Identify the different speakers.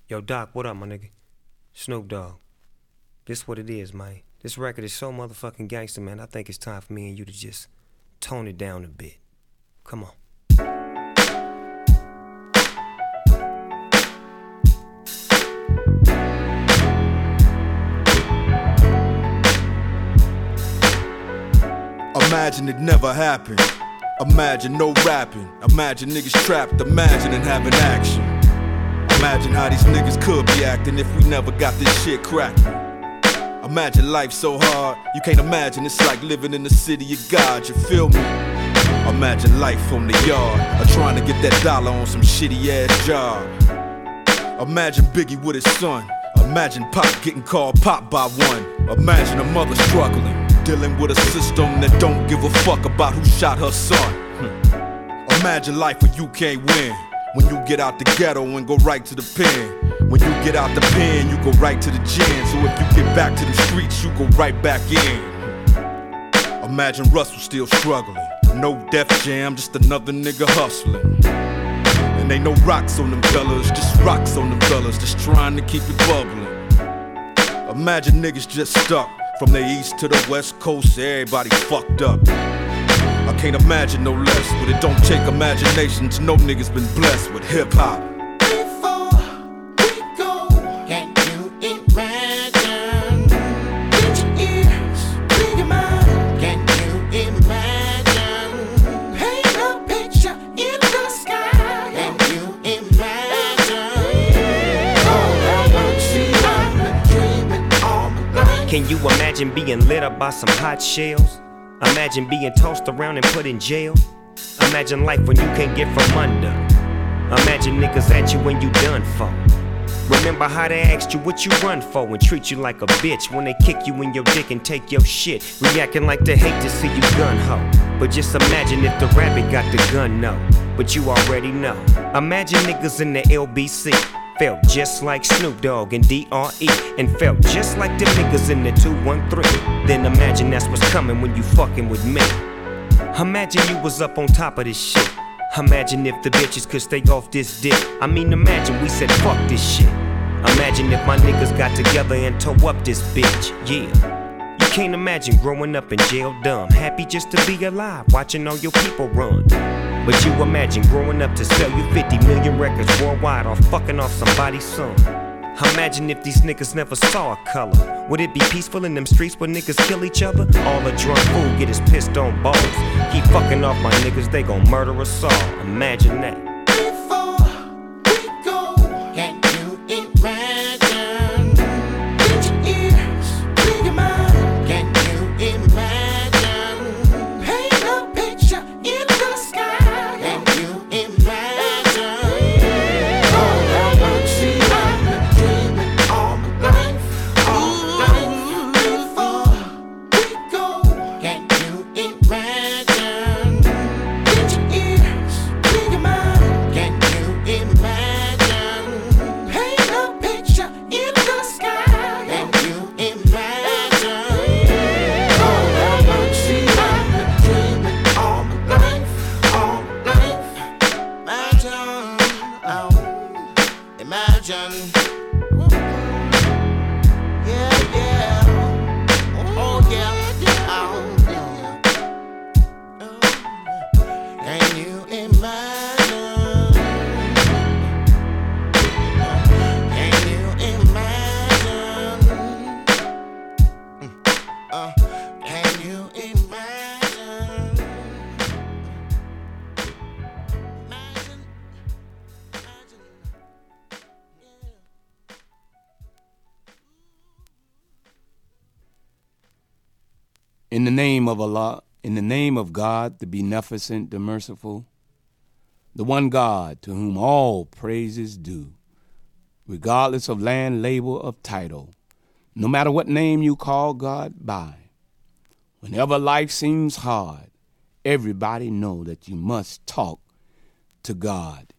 Speaker 1: Yo, Doc, what up, my nigga? Snoop Dogg. This what it is, man. This record is so motherfucking gangster, man. I think it's time for me and you to just tone it down a bit. Come on.
Speaker 2: Imagine it never happened. Imagine no rapping. Imagine niggas trapped. Imagining having action. Imagine how these niggas could be acting if we never got this shit cracking. Imagine life so hard, you can't imagine it's like living in the city of God, you feel me? Imagine life on the yard, or trying to get that dollar on some shitty ass job. Imagine Biggie with his son. Imagine Pop getting called Pop by one. Imagine a mother struggling, dealing with a system that don't give a fuck about who shot her son. Imagine life where you can't win. When you get out the ghetto and go right to the pen. When you get out the pen, you go right to the gym. So if you get back to the streets, you go right back in. Imagine Russell still struggling. No Def Jam, just another nigga hustling. And ain't no rocks on them fellas, just rocks on them fellas, just trying to keep it bubbling. Imagine niggas just stuck from the east to the west coast, everybody fucked up. I can't imagine no less, but it don't take imagination to know niggas been blessed with hip-hop.
Speaker 3: Before we go, can you imagine? Get your ears, bring your mind. Can you imagine? Paint a picture in the sky. Can you imagine? All I see, I've been dreaming all my life.
Speaker 1: Can you imagine being lit up by some hot shells? Imagine being tossed around and put in jail. Imagine life when you can't get from under. Imagine niggas at you when you done for. Remember how they asked you what you run for and treat you like a bitch when they kick you in your dick and take your shit, reacting like they hate to see you gun ho. But just imagine if the rabbit got the gun, no. But you already know. Imagine niggas in the LBC felt just like Snoop Dogg and D.R.E. and felt just like them niggas in the 213. Then imagine that's what's coming when you fucking with me. Imagine you was up on top of this shit. Imagine if the bitches could stay off this dick. I mean, imagine we said fuck this shit. Imagine if my niggas got together and tore up this bitch, yeah. You can't imagine growing up in jail dumb, happy just to be alive, watching all your people run. But you imagine growing up to sell you 50 million records worldwide or fucking off somebody's son. Imagine if these niggas never saw a color. Would it be peaceful in them streets where niggas kill each other? All a drunk fool get his pissed on balls. Keep fucking off my niggas, they gon' murder us all. Imagine that.
Speaker 3: Before we go, can you imagine? Get your ears, bring your mind. Can you imagine? Paint a picture in the sky. Can you imagine? All I see, I've been dreaming all my life. Before we go, can you imagine? Get your ears, bring your mind. Can you imagine? Paint a picture in the sky. Can you imagine? All I see, I've been dreaming all my life. Imagine, oh, imagine. Yeah, yeah. Oh, yeah. Oh, yeah. Can you imagine? Can you imagine? Can you imagine? Imagine.
Speaker 4: In the name of Allah, in the name of God, the Beneficent, the Merciful, the one God to whom all praise is due, regardless of land, label, of title, no matter what name you call God by. Whenever life seems hard, everybody know that you must talk to God.